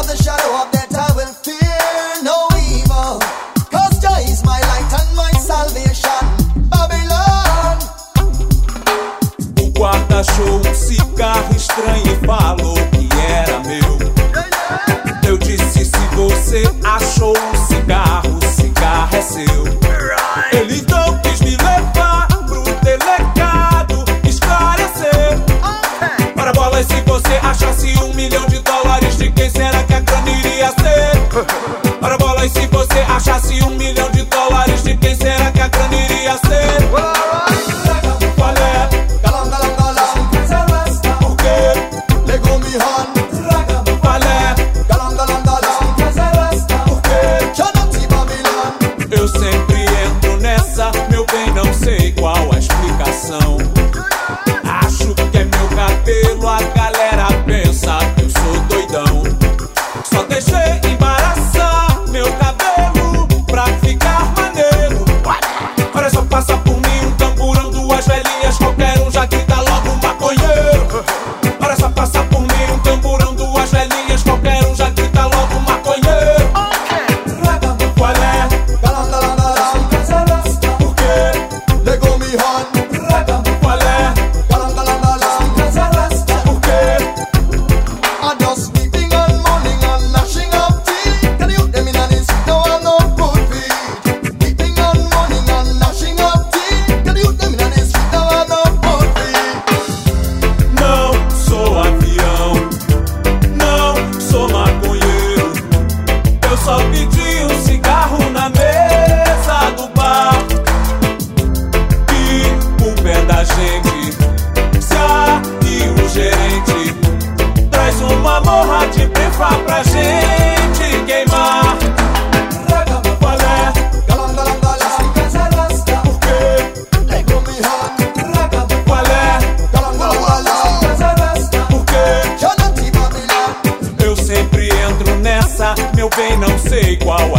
the shadow of death I will fear no evil, 'cause Jah is my light and my salvation. Babylon. O guarda achou um cigarro estranho e falou que era meu. Eu disse, se você achou um cigarro, o cigarro é seu. Ele então quis me levar pro delegado esclarecer. Ora bola, e se você achasse $1 milhão, de quem será que a grana iria ser? Ora bola, e se você achasse $1 milhão, de quem será que a grana iria ser? Qual é? Galam, galam, galam. Por quê? Lego me hand. Qual é? Galam, galam, galam. Por quê? Chanati Babylon. Eu sempre entro nessa, meu bem, não sei qual a explicação. Acho que é meu cabelo, a galera pensa que eu sou doidão. Só deixei embaraçar meu cabelo pra ficar maneiro. Olha só, passa por mim um tamborão, duas velhinhas, qualquer um já grita logo maconheiro. Olha só, passa por mim um tamborão, duas velhinhas, qualquer um já grita logo maconheiro. Qual é? Galam, galam, galam. Por quê? Lego me hand. Qual é? Galam, galam, galam. Por quê? I just sleeping and mourning and gnashing of teeth. Can you them in the street? No, I'm no good feet. Sleeping and mourning and gnashing of teeth. Can you them in the street? No, I'm no good feet. Não sou avião, não sou maconheiro. Eu só pedi um cigarro na mesa do bar. E o pé da gente, se aí o gerente traz uma morra de prefa pra gente queimar. Qual é? Galam, galam, galam. Por quê? Lego me hand. Qual é? Galam, galam, galam. Por quê? Chanati Babylon. Eu sempre entro nessa, meu bem, não sei qual